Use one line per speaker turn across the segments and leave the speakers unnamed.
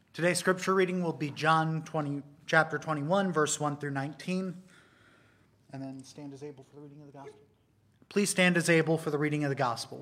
Today's scripture reading will be chapter 21, verse 1 through 19. And then stand as able for the reading of the gospel. Please stand as able for the reading of the gospel.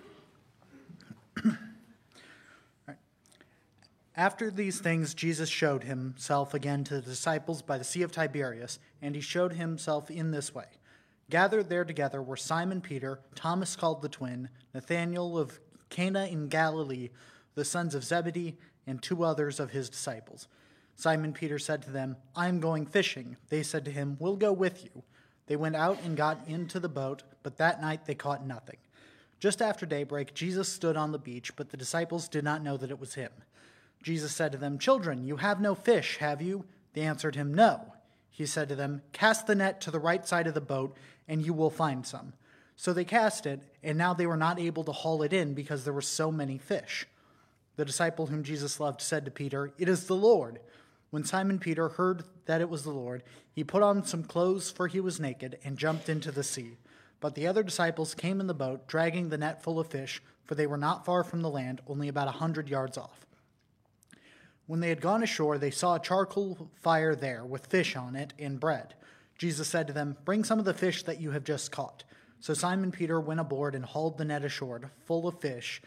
Right. After these things, Jesus showed himself again to the disciples by the Sea of Tiberias, and he showed himself in this way. Gathered there together were Simon Peter, Thomas called the twin, Nathanael of Cana in Galilee, the sons of Zebedee, and two others of his disciples. Simon Peter said to them, "I am going fishing." They said to him, "We'll go with you." They went out and got into the boat, but that night they caught nothing. Just after daybreak, Jesus stood on the beach, but the disciples did not know that it was him. Jesus said to them, "Children, you have no fish, have you?" They answered him, "No." He said to them, "Cast the net to the right side of the boat, and you will find some." So they cast it, and now they were not able to haul it in because there were so many fish. The disciple whom Jesus loved said to Peter, "It is the Lord." When Simon Peter heard that it was the Lord, he put on some clothes, for he was naked, and jumped into the sea. But the other disciples came in the boat, dragging the net full of fish, for they were not far from the land, only about 100 yards off. When they had gone ashore, they saw a charcoal fire there, with fish on it and bread. Jesus said to them, "Bring some of the fish that you have just caught." So Simon Peter went aboard and hauled the net ashore, full of fish,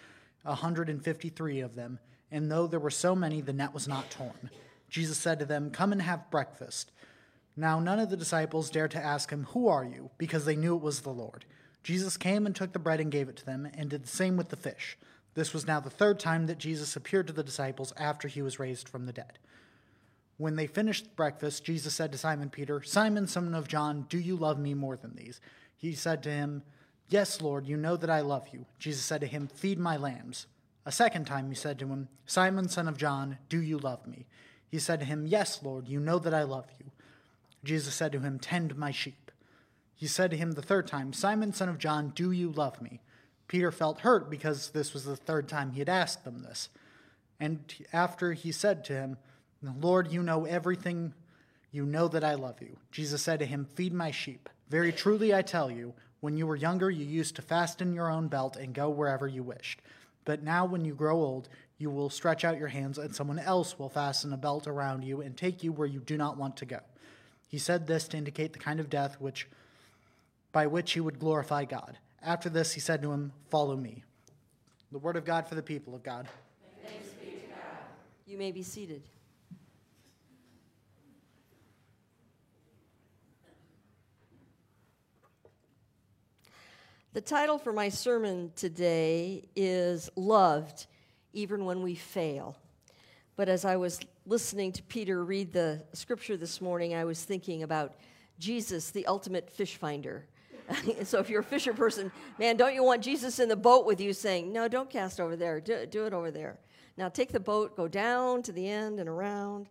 153 of them, and though there were so many, the net was not torn. Jesus said to them, "Come and have breakfast." Now none of the disciples dared to ask him, "Who are you?" because they knew it was the Lord. Jesus came and took the bread and gave it to them, and did the same with the fish. This was now the third time that Jesus appeared to the disciples after he was raised from the dead. When they finished breakfast, Jesus said to Simon Peter, "Simon, son of John, do you love me more than these?" He said to him, "Yes, Lord, you know that I love you." Jesus said to him, "Feed my lambs." A second time he said to him, "Simon, son of John, do you love me?" He said to him, "Yes, Lord, you know that I love you." Jesus said to him, "Tend my sheep." He said to him the third time, "Simon, son of John, do you love me?" Peter felt hurt because this was the third time he had asked them this. And after he said to him, "Lord, you know everything. You know that I love you." Jesus said to him, "Feed my sheep. Very truly I tell you, when you were younger, you used to fasten your own belt and go wherever you wished. But now when you grow old, you will stretch out your hands, and someone else will fasten a belt around you and take you where you do not want to go." He said this to indicate the kind of death by which he would glorify God. After this, he said to him, "Follow me." The word of God for the people of God.
Thanks be to God. You may be seated. The title for my sermon today is Loved, Even When We Fail. But as I was listening to Peter read the scripture this morning, I was thinking about Jesus, the ultimate fish finder. So if you're a fisher person, man, don't you want Jesus in the boat with you saying, "No, don't cast over there, do it over there. Now take the boat, go down to the end and around."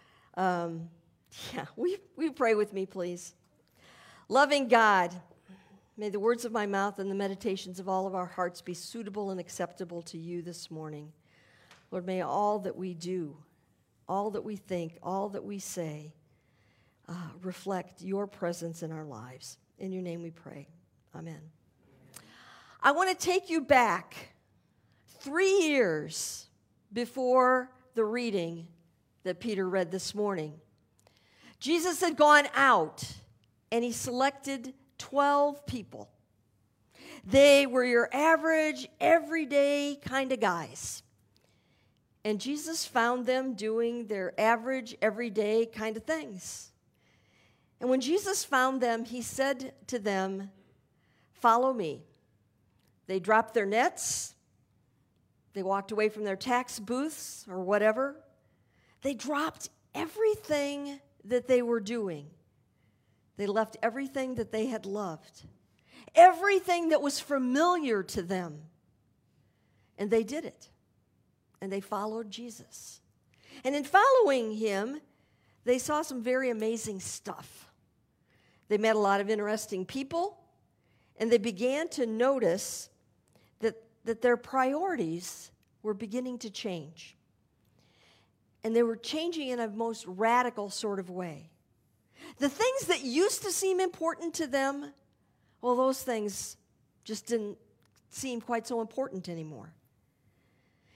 We pray with me, please. Loving God, may the words of my mouth and the meditations of all of our hearts be suitable and acceptable to you this morning. Lord, may all that we do, all that we think, all that we say, reflect your presence in our lives. In your name we pray. Amen. I want to take you back 3 years before the reading that Peter read this morning. Jesus had gone out and he selected 12 people. They were your average, everyday kind of guys. And Jesus found them doing their average, everyday kind of things. And when Jesus found them, he said to them, "Follow me." They dropped their nets. They walked away from their tax booths or whatever. They dropped everything that they were doing. They left everything that they had loved, everything that was familiar to them. And they did it. And they followed Jesus. And in following him, they saw some very amazing stuff. They met a lot of interesting people, and they began to notice that their priorities were beginning to change. And they were changing in a most radical sort of way. The things that used to seem important to them, well, those things just didn't seem quite so important anymore.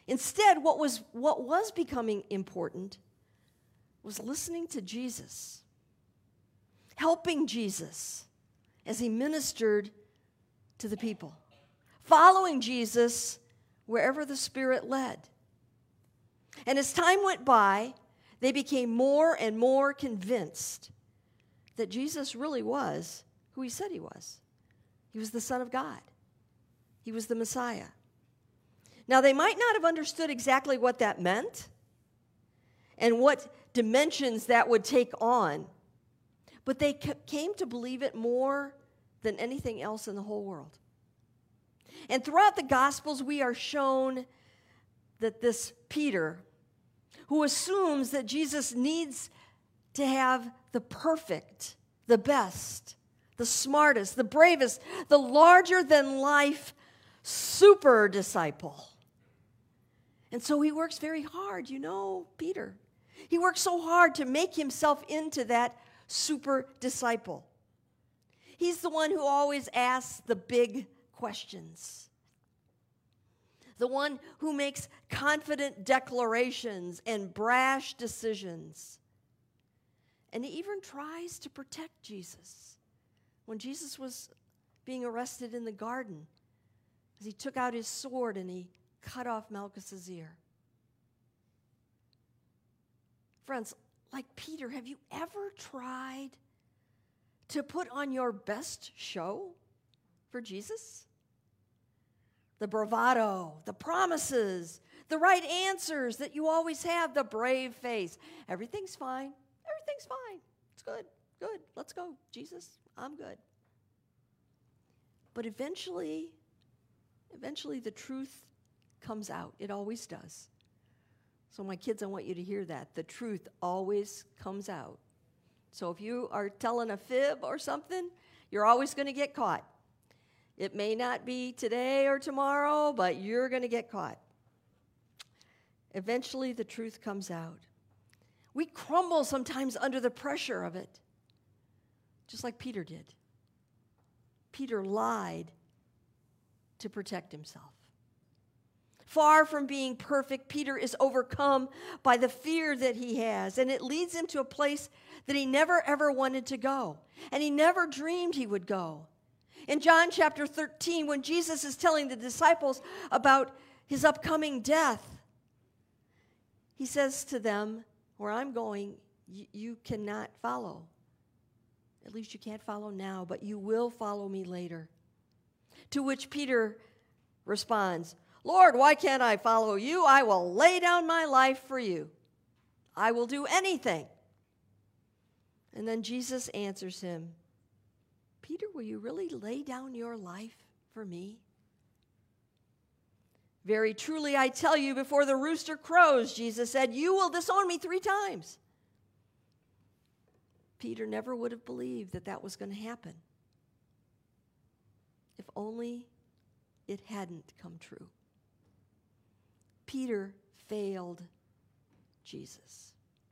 Instead, what was becoming important was listening to Jesus, helping Jesus as he ministered to the people, following Jesus wherever the Spirit led. And as time went by, they became more and more convinced that Jesus really was who he said he was. He was the Son of God. He was the Messiah. Now, they might not have understood exactly what that meant and what dimensions that would take on, but they came to believe it more than anything else in the whole world. And throughout the Gospels, we are shown that this Peter, who assumes that Jesus needs to have the perfect, the best, the smartest, the bravest, the larger-than-life super disciple. And so he works very hard, Peter. He works so hard to make himself into that super disciple. He's the one who always asks the big questions. The one who makes confident declarations and brash decisions. And he even tries to protect Jesus. When Jesus was being arrested in the garden, as he took out his sword and he cut off Malchus's ear. Friends, like Peter, have you ever tried to put on your best show for Jesus? The bravado, the promises, the right answers that you always have, the brave face. Everything's fine. Everything's fine. It's good. Good. Let's go, Jesus. I'm good. But eventually the truth comes out. It always does. So my kids, I want you to hear that. The truth always comes out. So if you are telling a fib or something, you're always going to get caught. It may not be today or tomorrow, but you're going to get caught. Eventually, the truth comes out. We crumble sometimes under the pressure of it, just like Peter did. Peter lied to protect himself. Far from being perfect, Peter is overcome by the fear that he has, and it leads him to a place that he never ever wanted to go, and he never dreamed he would go. In John chapter 13, when Jesus is telling the disciples about his upcoming death, he says to them, where I'm going, you cannot follow. At least you can't follow now, but you will follow me later. To which Peter responds, Lord, why can't I follow you? I will lay down my life for you. I will do anything. And then Jesus answers him, Peter, will you really lay down your life for me? Very truly, I tell you, before the rooster crows, Jesus said, you will disown me 3 times. Peter never would have believed that that was going to happen. If only it hadn't come true. Peter failed Jesus.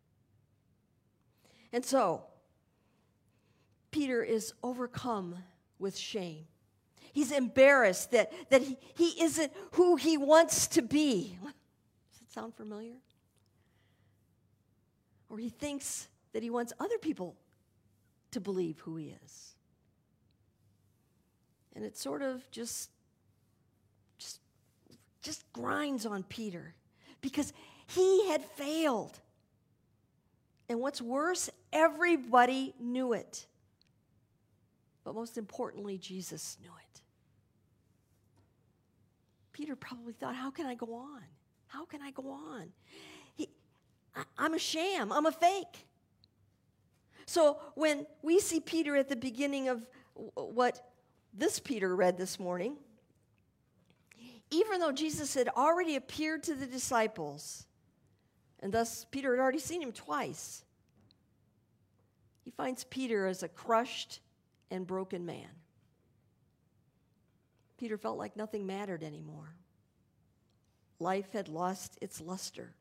And so, Peter is overcome with shame. He's embarrassed that he isn't who he wants to be. Does it sound familiar? Or he thinks that he wants other people to believe who he is. And it sort of just grinds on Peter because he had failed. And what's worse, everybody knew it. But most importantly, Jesus knew it. Peter probably thought, how can I go on? How can I go on? I'm a sham. I'm a fake. So when we see Peter at the beginning of what this Peter read this morning, even though Jesus had already appeared to the disciples, and thus Peter had already seen him twice, he finds Peter as a crushed and broken man. Peter felt like nothing mattered anymore. Life had lost its luster.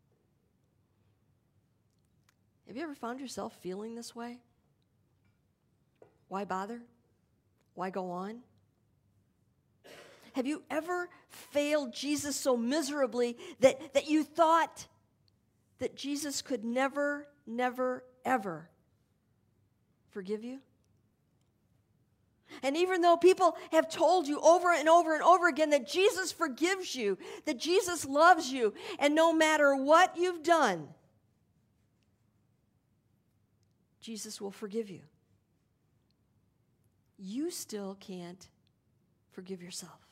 Have you ever found yourself feeling this way? Why bother? Why go on? Have you ever failed Jesus so miserably that you thought that Jesus could never, never, ever forgive you? And even though people have told you over and over and over again that Jesus forgives you, that Jesus loves you, and no matter what you've done, Jesus will forgive you, you still can't forgive yourself.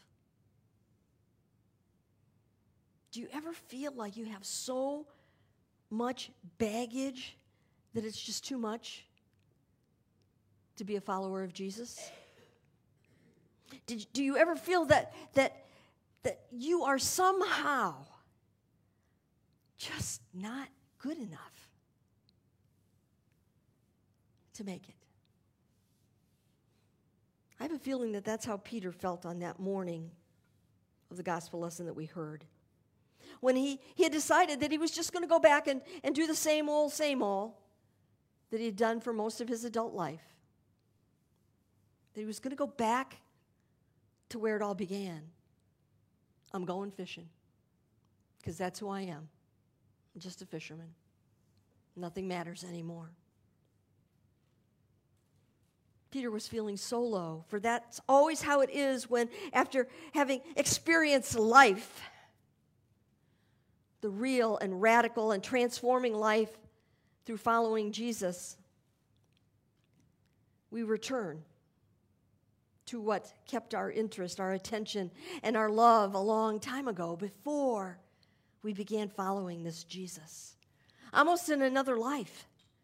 Do you ever feel like you have so much baggage that it's just too much to be a follower of Jesus? Do you ever feel that you are somehow just not good enough to make it? I have a feeling that that's how Peter felt on that morning of the gospel lesson that we heard. When he had decided that he was just going to go back and do the same old that he had done for most of his adult life. That he was going to go back to where it all began. I'm going fishing because that's who I am. I'm just a fisherman. Nothing matters anymore. Peter was feeling so low, for that's always how it is when, after having experienced life, the real and radical and transforming life through following Jesus, we return to what kept our interest, our attention, and our love a long time ago before we began following this Jesus. Almost in another life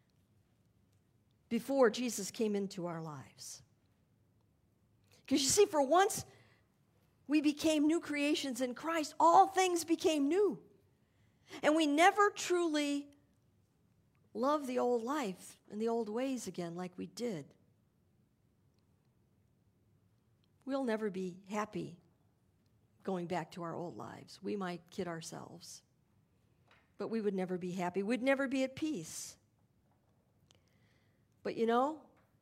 before Jesus came into our lives. Because you see, for once we became new creations in Christ, all things became new. And we never truly loved the old life and the old ways again like we did. We'll never be happy going back to our old lives. We might kid ourselves, but we would never be happy. We'd never be at peace. But you know,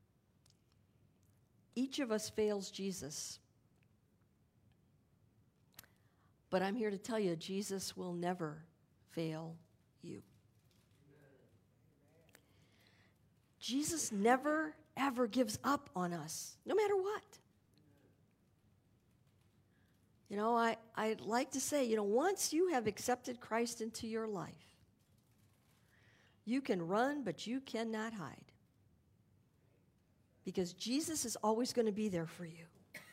each of us fails Jesus. But I'm here to tell you, Jesus will never fail you. Jesus never, ever gives up on us, no matter what. You know, I'd like to say, once you have accepted Christ into your life, you can run, but you cannot hide. Because Jesus is always going to be there for you.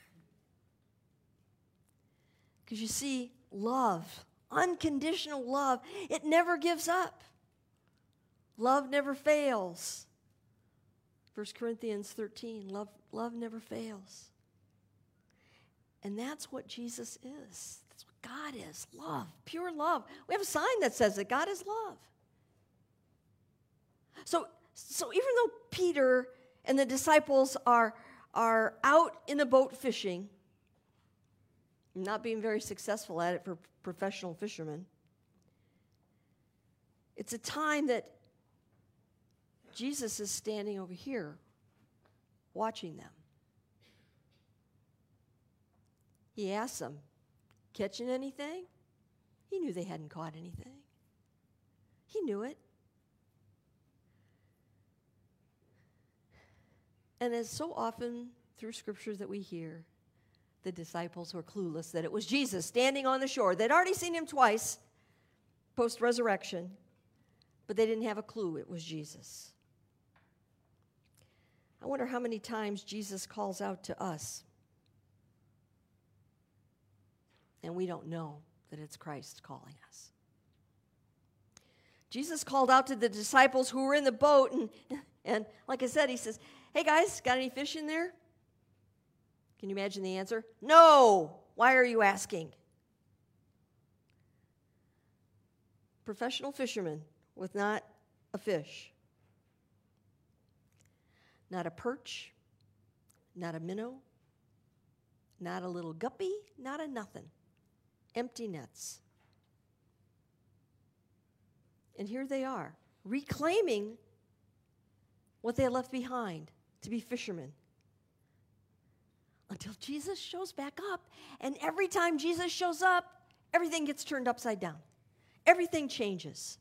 Because you see, love, unconditional love, it never gives up. Love never fails. 1 Corinthians 13, love never fails. And that's what Jesus is. That's what God is, love, pure love. We have a sign that says that God is love. So even though Peter and the disciples are out in a boat fishing, not being very successful at it for professional fishermen, it's a time that Jesus is standing over here watching them. He asks them, catching anything? He knew they hadn't caught anything. He knew it. And as so often through scriptures that we hear, the disciples were clueless that it was Jesus standing on the shore. They'd already seen him twice post-resurrection, but they didn't have a clue it was Jesus. I wonder how many times Jesus calls out to us, and we don't know that it's Christ calling us. Jesus called out to the disciples who were in the boat, and like I said, he says, "Hey guys, got any fish in there?" Can you imagine the answer? "No. Why are you asking?" Professional fisherman with not a fish. Not a perch, not a minnow, not a little guppy, not a nothing. Empty nets. And here they are, reclaiming what they had left behind to be fishermen. until Jesus shows back up. And every time Jesus shows up, everything gets turned upside down. Everything changes.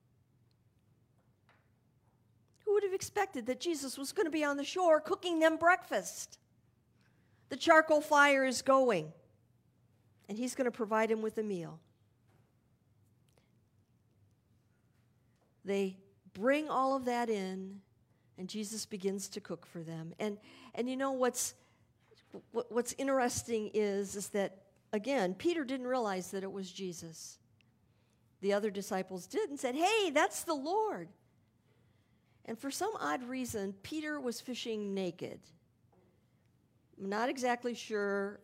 Who would have expected that Jesus was going to be on the shore cooking them breakfast? The charcoal fire is going, and he's going to provide him with a meal. They bring all of that in, and Jesus begins to cook for them. And you know what's interesting is that, again, Peter didn't realize that it was Jesus. The other disciples did and said, "Hey, that's the Lord." And for some odd reason, Peter was fishing naked. I'm not exactly sure.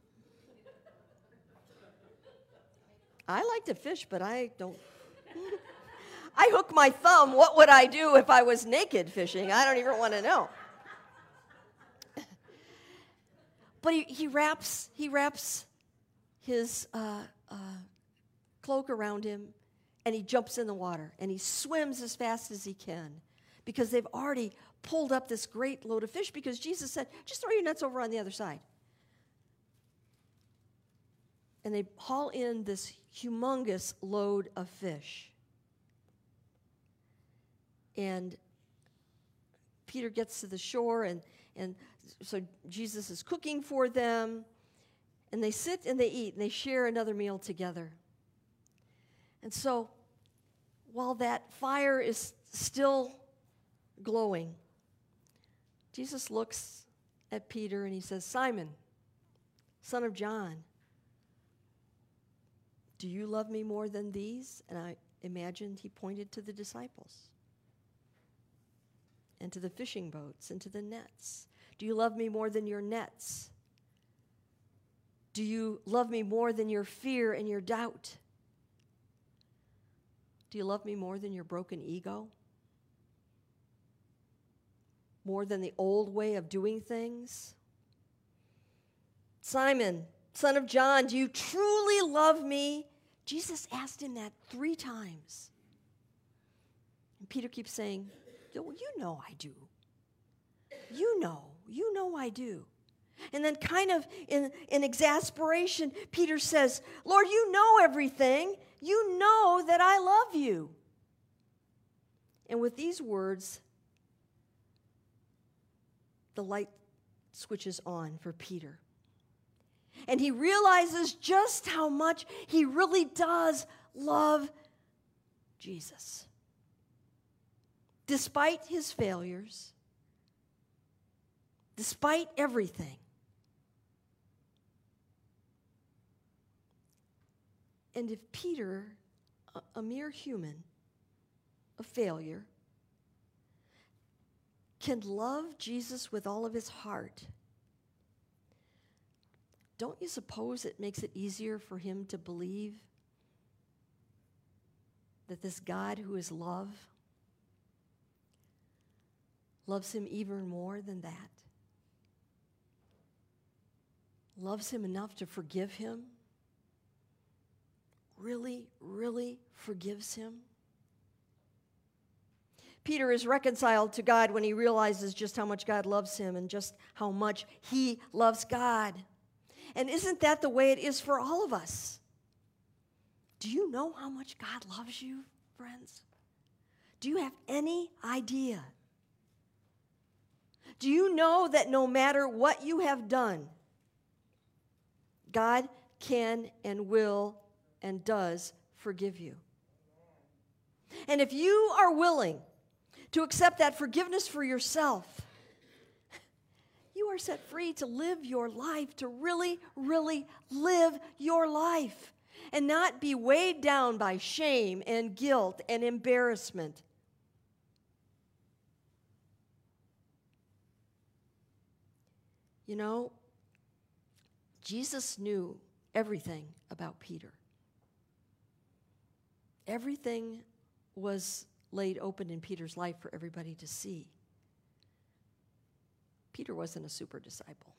I like to fish, but I don't. I hook my thumb. What would I do if I was naked fishing? I don't even want to know. But he wraps his cloak around him, and he jumps in the water, and he swims as fast as he can, because they've already pulled up this great load of fish, because Jesus said, just throw your nets over on the other side. And they haul in this humongous load of fish. And Peter gets to the shore, and so Jesus is cooking for them, and they sit and they eat, and they share another meal together. And so while that fire is still glowing, Jesus looks at Peter and he says, "Simon, son of John, do you love me more than these?" And I imagined he pointed to the disciples and to the fishing boats and to the nets. Do you love me more than your nets? Do you love me more than your fear and your doubt? Do you love me more than your broken ego? More than the old way of doing things? Simon, son of John, do you truly love me? Jesus asked him that 3 times. And Peter keeps saying, "Well, you know I do. You know I do." And then kind of in exasperation, Peter says, "Lord, you know everything. You know that I love you." And with these words, the light switches on for Peter. And he realizes just how much he really does love Jesus. Despite his failures, despite everything. And if Peter, a mere human, a failure, can love Jesus with all of his heart, don't you suppose it makes it easier for him to believe that this God who is love loves him even more than that? Loves him enough to forgive him? Really, really forgives him? Peter is reconciled to God when he realizes just how much God loves him and just how much he loves God. And isn't that the way it is for all of us? Do you know how much God loves you, friends? Do you have any idea? Do you know that no matter what you have done, God can and will and does forgive you? And if you are willing to accept that forgiveness for yourself, you are set free to live your life, to really, really live your life, and not be weighed down by shame and guilt and embarrassment. You know, Jesus knew everything about Peter. Everything was laid open in Peter's life for everybody to see. Peter wasn't a super disciple.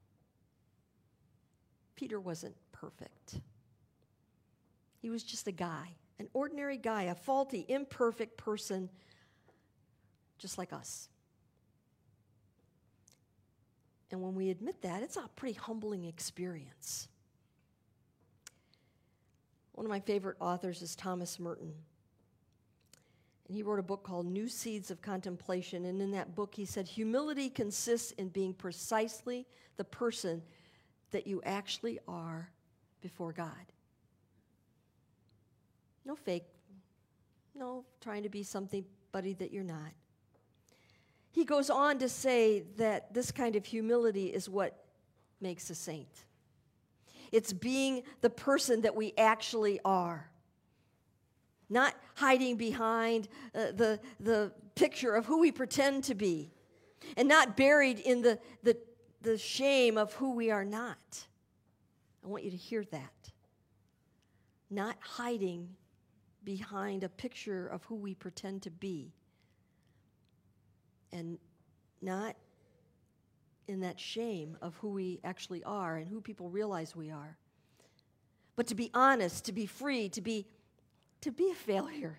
Peter wasn't perfect. He was just a guy, an ordinary guy, a faulty, imperfect person, just like us. And when we admit that, it's a pretty humbling experience. One of my favorite authors is Thomas Merton. And he wrote a book called New Seeds of Contemplation. And in that book, he said, humility consists in being precisely the person that you actually are before God. No fake, no trying to be somebody that you're not. He goes on to say that this kind of humility is what makes a saint. It's being the person that we actually are. Not hiding behind the picture of who we pretend to be. And not buried in the shame of who we are not. I want you to hear that. Not hiding behind a picture of who we pretend to be. And not in that shame of who we actually are and who people realize we are. But to be honest, to be free, to be a failure.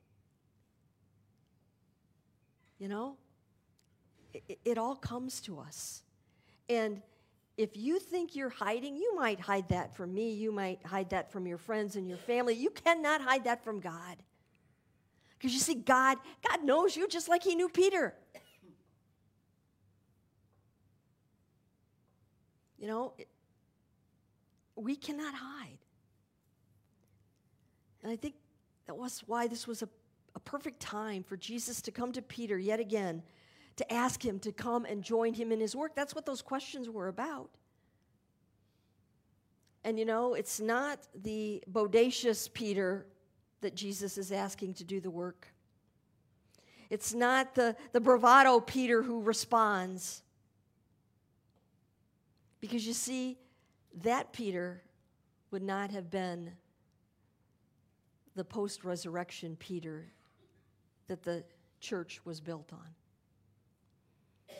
You know? It all comes to us. And if you think you're hiding, you might hide that from me. You might hide that from your friends and your family. You cannot hide that from God. Because you see, God knows you just like he knew Peter. You know, we cannot hide. And I think that was why this was a perfect time for Jesus to come to Peter yet again, to ask him to come and join him in his work. That's what those questions were about. And you know, it's not the bodacious Peter that Jesus is asking to do the work. It's not the bravado Peter who responds. Because you see, that Peter would not have been the post-resurrection Peter that the church was built on.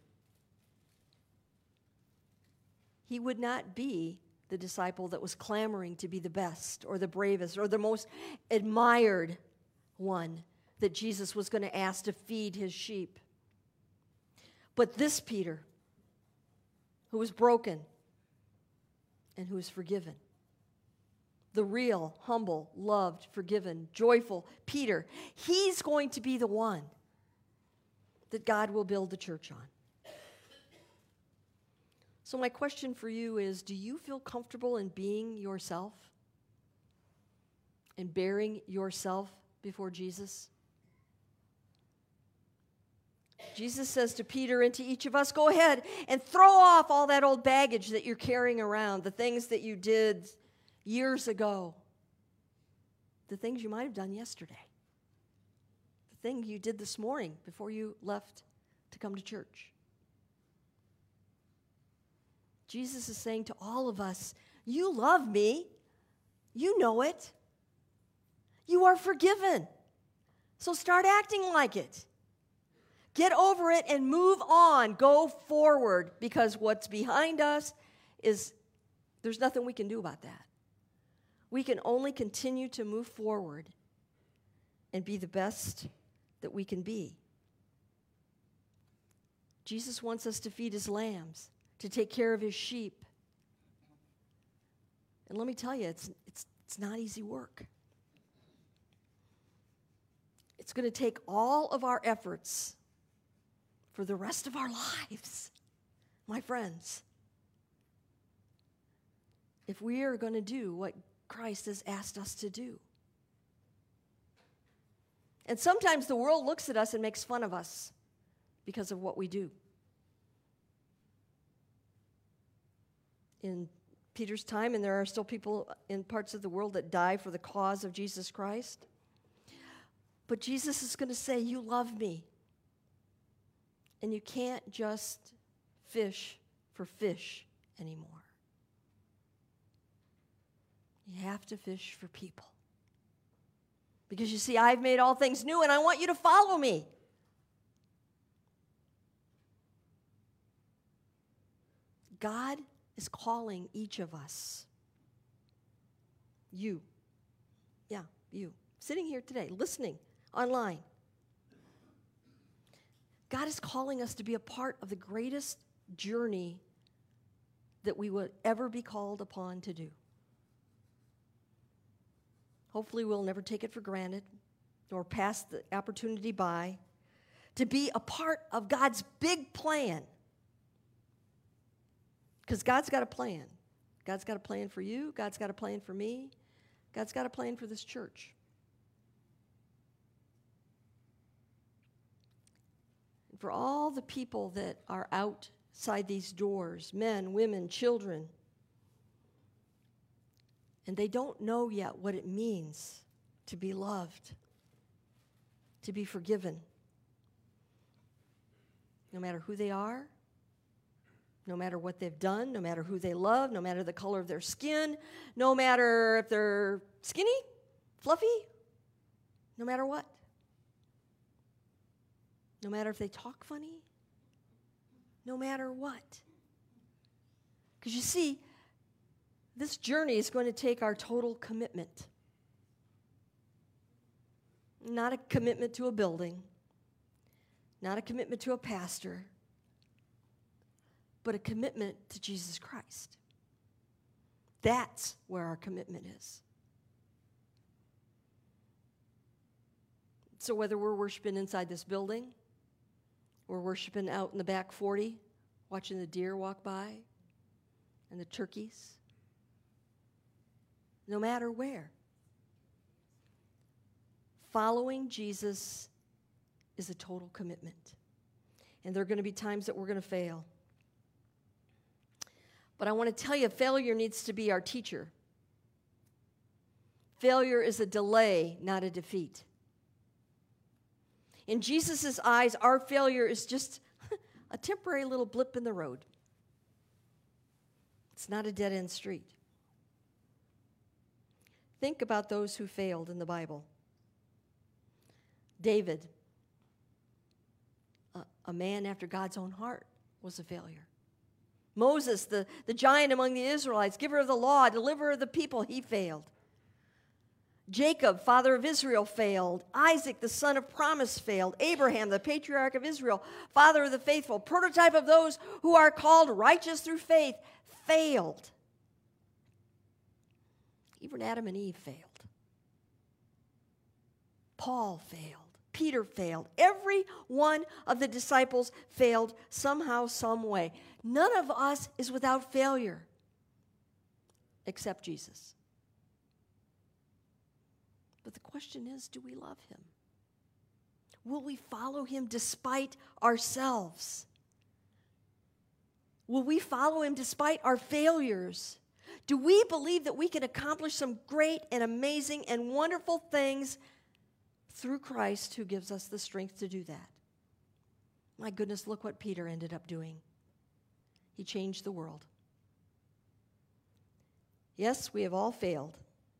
He would not be the disciple that was clamoring to be the best or the bravest or the most admired one that Jesus was going to ask to feed his sheep. But this Peter, who was broken and who was forgiven, the real, humble, loved, forgiven, joyful Peter, he's going to be the one that God will build the church on. So my question for you is, do you feel comfortable in being yourself and bearing yourself before Jesus? Jesus says to Peter and to each of us, go ahead and throw off all that old baggage that you're carrying around, the things that you did years ago, the things you might have done yesterday, the thing you did this morning before you left to come to church. Jesus is saying to all of us, you love me. You know it. You are forgiven. So start acting like it. Get over it and move on. Go forward, because what's behind us is there's nothing we can do about that. We can only continue to move forward and be the best that we can be. Jesus wants us to feed his lambs, to take care of his sheep. And let me tell you, it's not easy work. It's going to take all of our efforts for the rest of our lives, my friends, if we are going to do what Christ has asked us to do. And sometimes the world looks at us and makes fun of us because of what we do. In Peter's time, and there are still people in parts of the world that die for the cause of Jesus Christ. But Jesus is going to say, you love me. And you can't just fish for fish anymore. You have to fish for people. Because you see, I've made all things new, and I want you to follow me. God is calling each of us. You. Yeah, you. Sitting here today, listening online. God is calling us to be a part of the greatest journey that we would ever be called upon to do. Hopefully we'll never take it for granted nor pass the opportunity by to be a part of God's big plan. Because God's got a plan. God's got a plan for you. God's got a plan for me. God's got a plan for this church. And for all the people that are outside these doors, men, women, children, and they don't know yet what it means to be loved, to be forgiven, no matter who they are, no matter what they've done, no matter who they love, no matter the color of their skin, no matter if they're skinny, fluffy, no matter what. No matter if they talk funny, no matter what. Because you see, this journey is going to take our total commitment. Not a commitment to a building, not a commitment to a pastor, but a commitment to Jesus Christ. That's where our commitment is. So whether we're worshiping inside this building, we're worshiping out in the back 40, watching the deer walk by and the turkeys, no matter where, following Jesus is a total commitment. And there are going to be times that we're going to fail. But I want to tell you, failure needs to be our teacher. Failure is a delay, not a defeat. In Jesus' eyes, our failure is just a temporary little blip in the road. It's not a dead-end street. Think about those who failed in the Bible. David, a man after God's own heart, was a failure. Moses, the giant among the Israelites, giver of the law, deliverer of the people, he failed. Jacob, father of Israel, failed. Isaac, the son of promise, failed. Abraham, the patriarch of Israel, father of the faithful, prototype of those who are called righteous through faith, failed. Even Adam and Eve failed. Paul failed. Peter failed. Every one of the disciples failed somehow, some way. None of us is without failure except Jesus. But the question is, do we love him? Will we follow him despite ourselves? Will we follow him despite our failures? Do we believe that we can accomplish some great and amazing and wonderful things through Christ who gives us the strength to do that? My goodness, look what Peter ended up doing. He changed the world. Yes, we have all failed.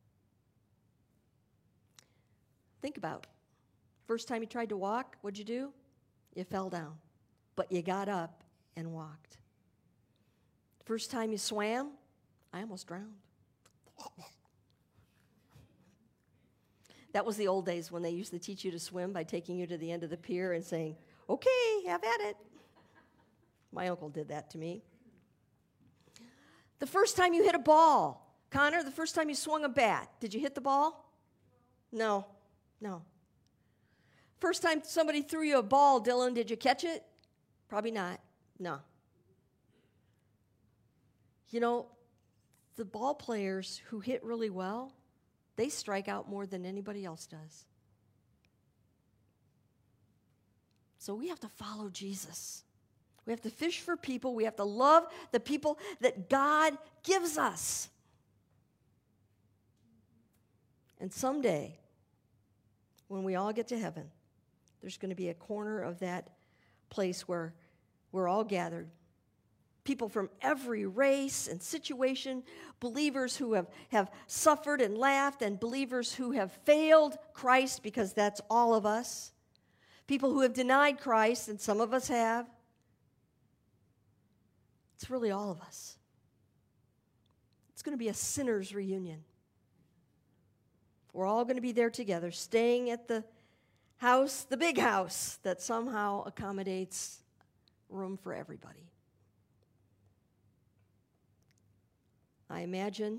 Think about it. First time you tried to walk, what'd you do? You fell down. But you got up and walked. First time you swam, I almost drowned. That was the old days when they used to teach you to swim by taking you to the end of the pier and saying, okay, have at it. My uncle did that to me. The first time you hit a ball, Connor, the first time you swung a bat, did you hit the ball? No. First time somebody threw you a ball, Dylan, did you catch it? Probably not. No. You know, the ball players who hit really well, they strike out more than anybody else does. So we have to follow Jesus. We have to fish for people. We have to love the people that God gives us. And someday, when we all get to heaven, there's going to be a corner of that place where we're all gathered. People from every race and situation, believers who have suffered and laughed, and believers who have failed Christ, because that's all of us. People who have denied Christ, and some of us have. It's really all of us. It's going to be a sinner's reunion. We're all going to be there together, staying at the house, the big house, that somehow accommodates room for everybody. I imagine,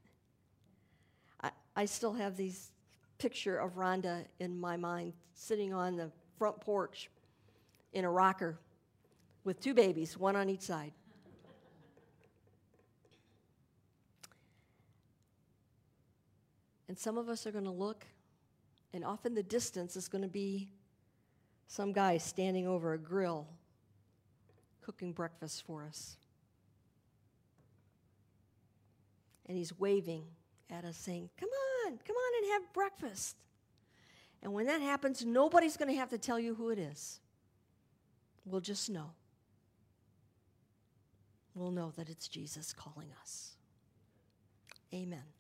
I still have these picture of Rhonda in my mind, sitting on the front porch in a rocker with two babies, one on each side. And some of us are going to look, and off in the distance is going to be some guy standing over a grill cooking breakfast for us. And he's waving at us saying, come on and have breakfast. And when that happens, nobody's going to have to tell you who it is. We'll just know. We'll know that it's Jesus calling us. Amen.